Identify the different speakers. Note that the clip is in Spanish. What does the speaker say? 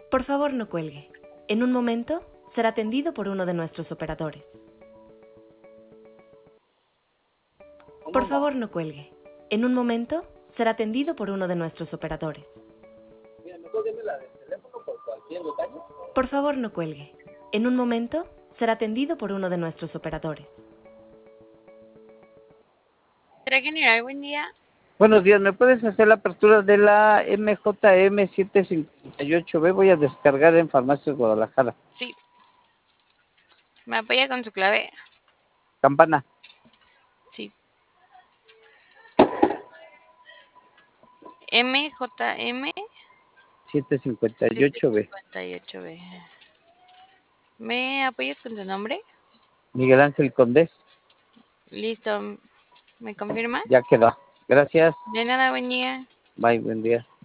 Speaker 1: Por favor, no cuelgue. En un momento será atendido por uno de nuestros operadores. Por favor, no cuelgue. En un momento será atendido por uno de nuestros operadores.
Speaker 2: Mira, mejor deme la del teléfono por cualquier detalle.
Speaker 1: Por favor, no cuelgue. En un momento será atendido por uno de nuestros operadores.
Speaker 3: ¿Será general? Buen día.
Speaker 2: Buenos días, ¿me puedes hacer la apertura de la MJM 758B? Voy a descargar en Farmacias Guadalajara.
Speaker 3: Sí. ¿Me apoya con su clave?
Speaker 2: Campana.
Speaker 3: Sí. MJM
Speaker 2: 758B.
Speaker 3: 758B. ¿Me apoyas con tu nombre?
Speaker 2: Miguel Ángel Condés.
Speaker 3: Listo. ¿Me confirma?
Speaker 2: Ya quedó. Gracias.
Speaker 3: De nada, buen día.
Speaker 2: Bye, buen día.